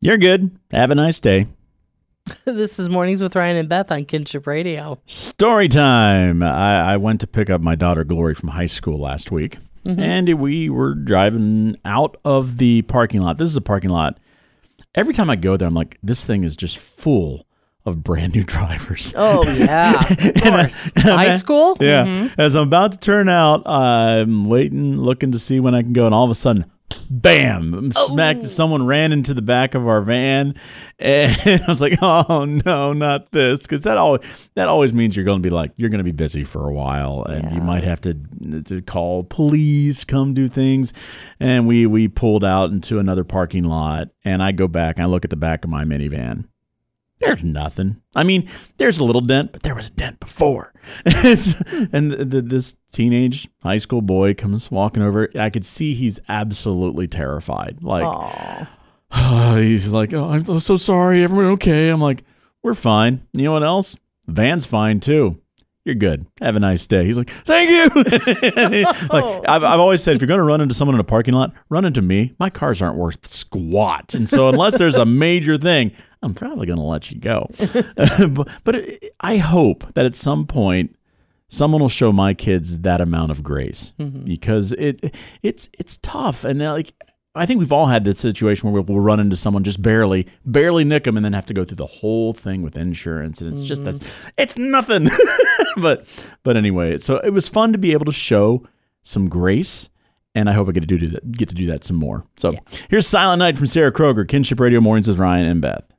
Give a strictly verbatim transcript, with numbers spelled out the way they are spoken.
You're good. Have a nice day. This is Mornings with Ryan and Beth on Kinship Radio. Story time. I, I went to pick up my daughter Glory from high school last week, mm-hmm. and we were driving out of the parking lot. This is a parking lot. Every time I go there, I'm like, this thing is just full of brand new drivers. Oh, yeah, of course. High school? Yeah. Mm-hmm. As I'm about to turn out, I'm waiting, looking to see when I can go, and all of a sudden, bam, I'm smacked. Oh. Someone ran into the back of our van, and I was like, oh, no, not this. Because that always, that always means you're going to be like, you're going to be busy for a while, and yeah. you might have to, to call police, come do things. And we, we pulled out into another parking lot, and I go back, and I look at the back of my minivan. There's nothing. I mean, there's a little dent, but there was a dent before. and the, the, this teenage high school boy comes walking over. I could see he's absolutely terrified. Like, oh, he's like, oh, I'm so, so sorry. Everyone okay? I'm like, we're fine. You know what else? The van's fine, too. You're good. Have a nice day. He's like, thank you. Like I've, I've always said, if you're going to run into someone in a parking lot, run into me. My cars aren't worth squat. And so unless there's a major thing, I'm probably going to let you go. but but it, I hope that at some point, someone will show my kids that amount of grace, mm-hmm. because it it's it's tough. And like, I think we've all had this situation where we'll run into someone just barely, barely nick them, and then have to go through the whole thing with insurance, and it's mm-hmm. just that's it's nothing. but but anyway, so it was fun to be able to show some grace, and I hope I get to do that, get to do that some more. So yeah. Here's Silent Night from Sarah Kroger, Kinship Radio Mornings with Ryan and Beth.